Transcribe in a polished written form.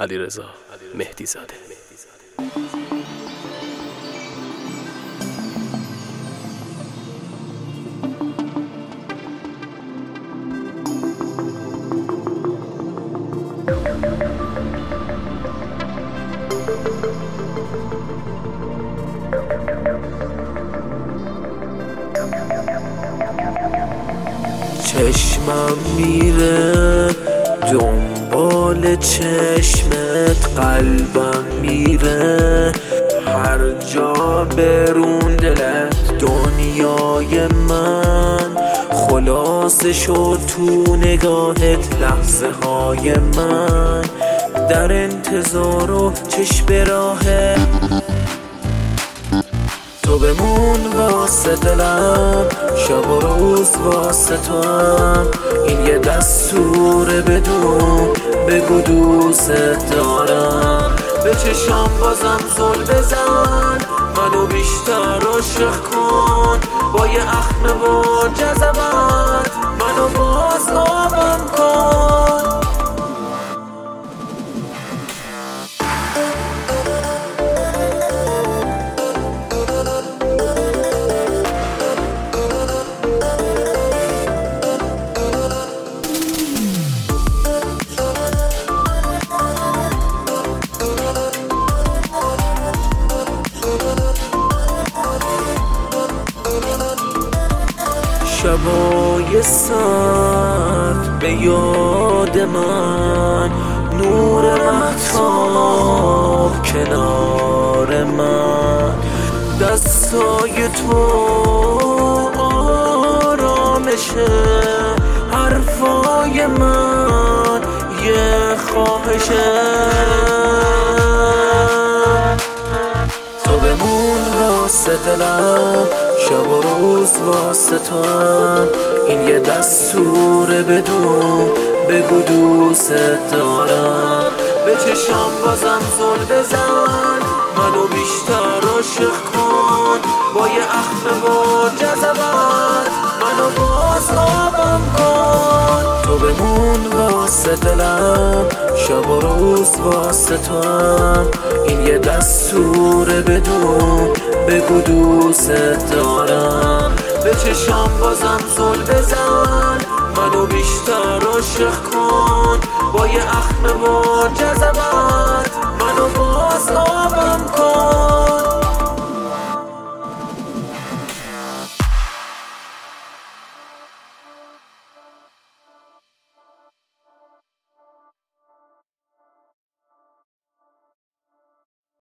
علیرضا مهدی زاده. چشمم میره دنبال چشمت، قلبم میره هر جا برون دلت. دنیای من خلاصه شد تو نگاهت، لحظه های من در انتظار و چشم به راهت. تو بمون واسه دلم، شب و روز واسه تو هم. این یه دستوره، بدون بگو دوست دارم. به چشام بازم زل بزن، منو بیشتر عاشق کن با یه اخم و جذبت. منو باز آبم کن. شبای سرد به یاد من، نور مهتاب کنار من. دستای تو آرامشه، حرفای من یه خواهشه. تو بمون واسه دلم، شب و روز واسه تو هم. این یه دستوره، بدون بگو دوست دارم. به چشام بازم زل بزن، منو بیشتر عاشق کن با یه اخم و جذبت. منو باز آبم کن. تو بمون واسه دلم، شب و روز واسه تو هم. این یه دستوره، بدون بگو دوست دارم. به چشام بازم زل بزن، منو بیشتر عاشق کن با یه اخم و